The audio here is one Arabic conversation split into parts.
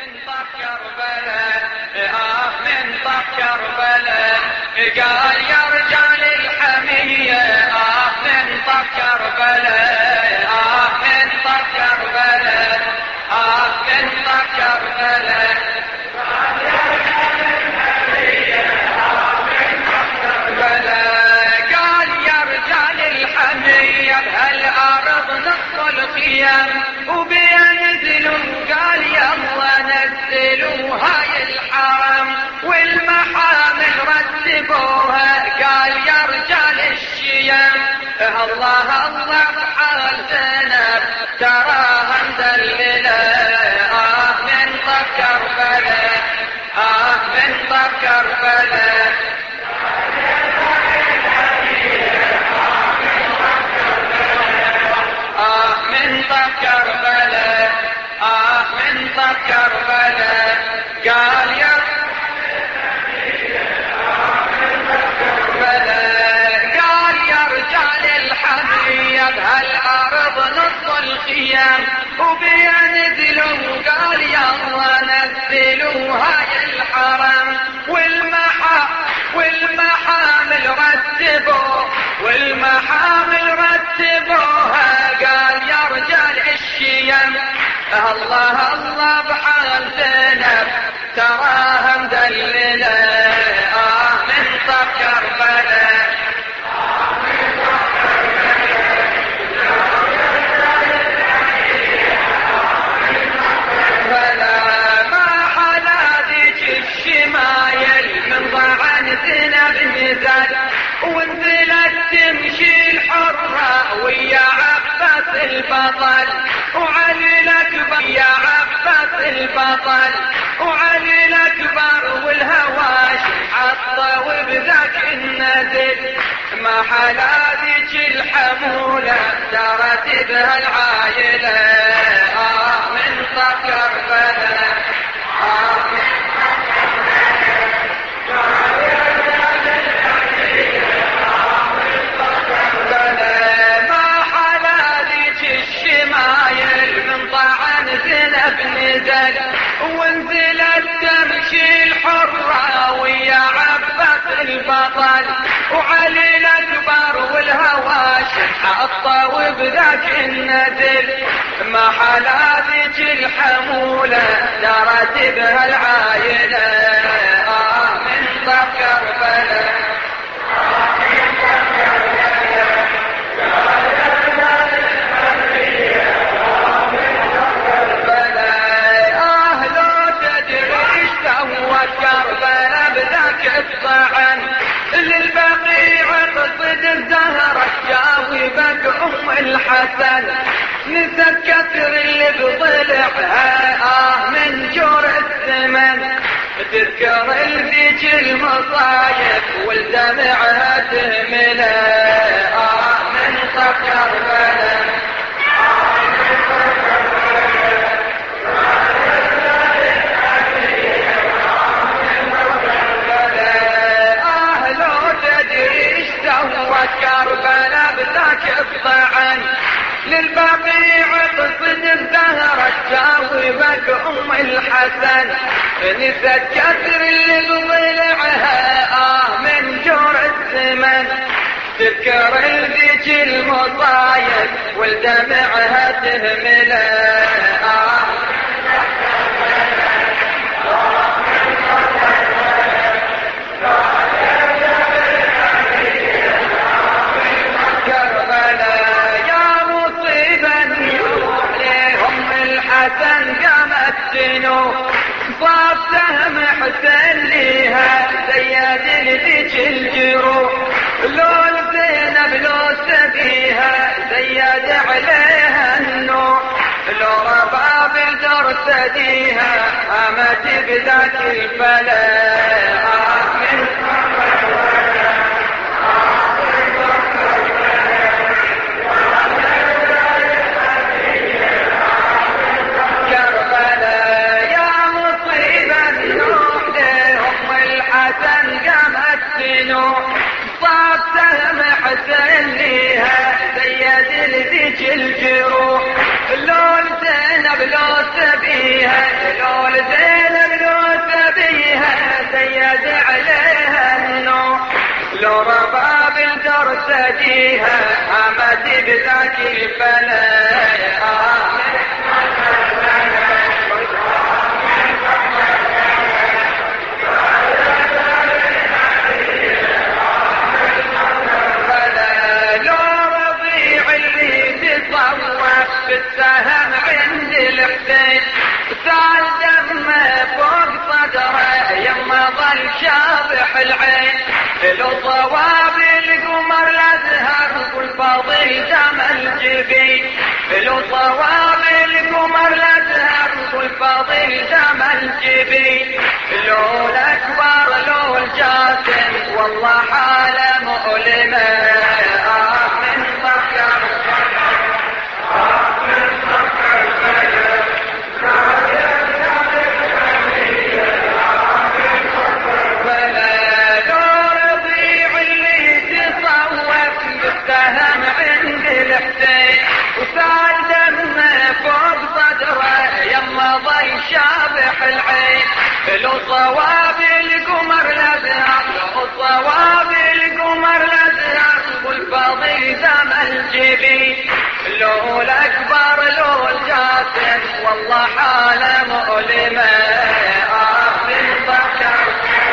من طف كربلاء من طف كربلاء قال يا رجال الحمية من طف كربلاء من طف كربلاء من طف كربلاء قال يا رجال الحمية بهالأرض نص الخيام وبينزلوا قال يلا نزلوا هاي الحرم والمحامل رتبوها قال يا رجال الشيام الله الله بحال زينب تراها مدللة من طف كربلاء من طف كربلاء من طف كربلاء من طف كربلاء قال يا قال يا رجال الحمية بهالأرض نص الخيام وبينزلوا قال يلا نزلوا هاي الحرم والمحامل رتبوها قال يا رجال الشيم الله الله بحال زينب تراها مدللة من طف كربلاء ما حلا ذيك الشمايل من ضعن زينب نزل ونزلت تمشي الحرة ويا عباس البطل وعلي الأكبر يا عباس البطل وعلي الأكبر والهواش حطه وبذاك النزل ما حلا ذيك الحمولة سارت بها العايلة من طف كربلاء زينب نزل ونزلت تمشي الحرة ويا عباس البطل وعلي الأكبر والهواش حطه وبذاك النزل ما حلا ذيك الحمولة دارت بها العايلة من طف كربلاء كربلاء بذاك الطعن للبقيع قصد الزهرة جاوبك أم الحسن نسى كثر اللي بضلعها من جور الثمن تذكر ذيك المصايب والدمعها تهمله من طف كربلاء كربلاء بذاك الطعن للبقيع قصد الزهرة جاوبك أم الحسن نسيت كثر اللي بضلعها من جور الزمن تذكر ذيك المصايب والدمعها تهمله حسن قامت تنو صاب سهم حسن ليها زياد ذيك الجروح لو زينب لو سبيها زياد عليها النوح لو رباب الدر سديها قامت بذاك الفلاح صاب سهم حسن ليها زياد ذيك الجروح لو زينب لو سبيها لو تديها قامت بذاك الفلاح بالسهم عند الحسين سال دمه فوق صدره يما ظل شابح العين لو صواب القمر الازهر والفاضل دم الجبين لو صواب القمر الازهر والفاضل دم الجبين لو الاكبر لو الجاسم والله حاله مؤلمه من فكر وسال دمه فوق صدره يما ضي شابح العين لو صواب القمر الازهر لو صواب القمر الازهر والفاضل دم الجبين لو الاكبر لو الجاسم والله حاله مؤلمه من فكر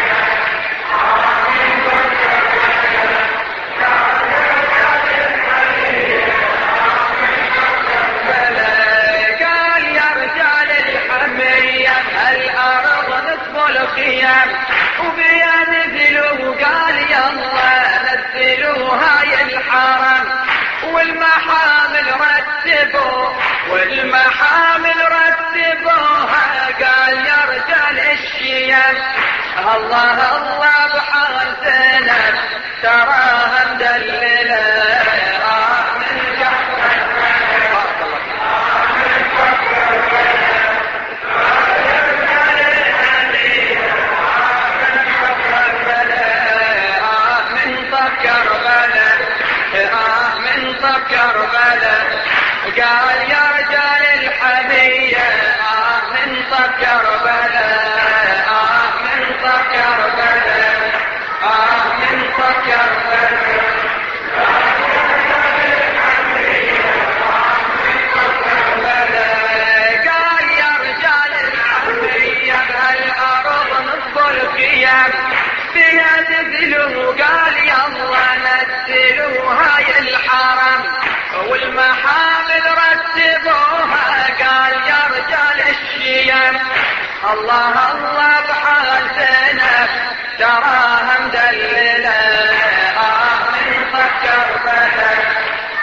الخيام وبينزلوا قال يلا نزلوا هاي الحرم والمحامل رتبوا والمحامل رتبوها قال يا رجال الشيام الله الله بحال زينب تراها مدلله كربلاء قال يا رجال الحمية من طب كربلاء من طب كربلاء من طب كربلاء قال يا رجال الحمية بهالأرض نصب الخيام فيها نزلوا قال يلا نزلوا هاي الحرم والمحامل رتبوها قال يا رجال الشيام الله الله بحال زينب تراها مدلله من فكر بلد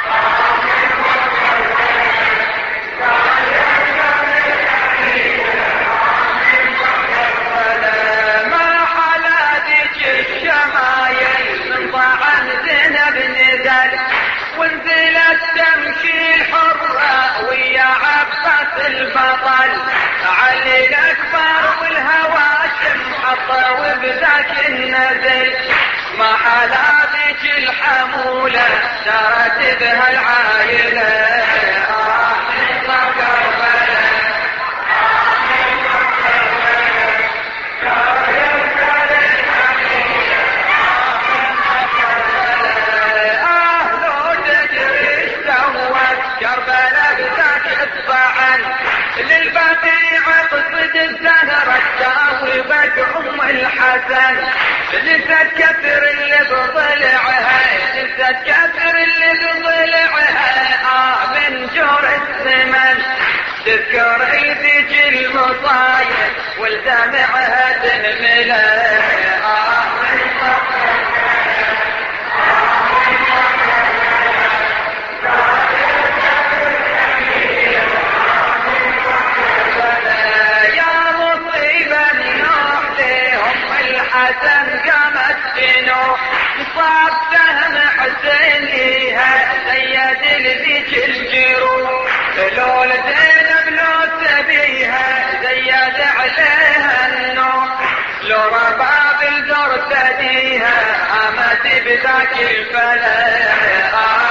ما حلا ذيك الشمايل من طعن زينب نزل ونزلت تمشي الحرة ويا عباس البطل علي الأكبر والهواشم حطوا بذاك النزل ما حلا ذيك الحمولة سارت بها العائلة للبقيع قصد الزهرة تاوبت أم الحسن لسد كثر اللي بضلعها لسد كثر اللي بضلعها من جور الزمن تذكر ذيك المصايب والدمعها تنملها حسن قامت بنوح صاب سهم حسين ليها زيد لذيك الجروح لو زينب لو تبيها زيد عليها النوح لو رباب الدور تديها قامت بذاك الفلاح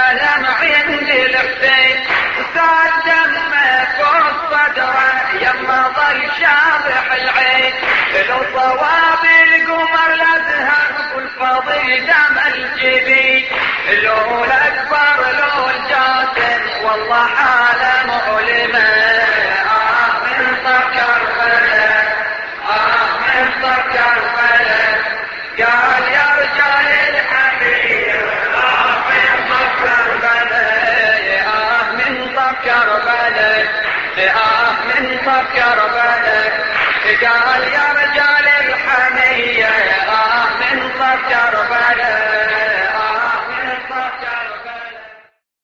الألم عند الحسين صار دمه فوق صدره يما ظل شابح العين لو صواب القمر الأزهر والفضل دم الجبين لو الأكبر لو الجاسم والله حاله مؤلمه من صف كربلاء من صف كربلاء قال يا رجال الحمية من صف كربلاء من صف كربلاء من صف كربلاء قال يا رجال الحمية من صف كربلاء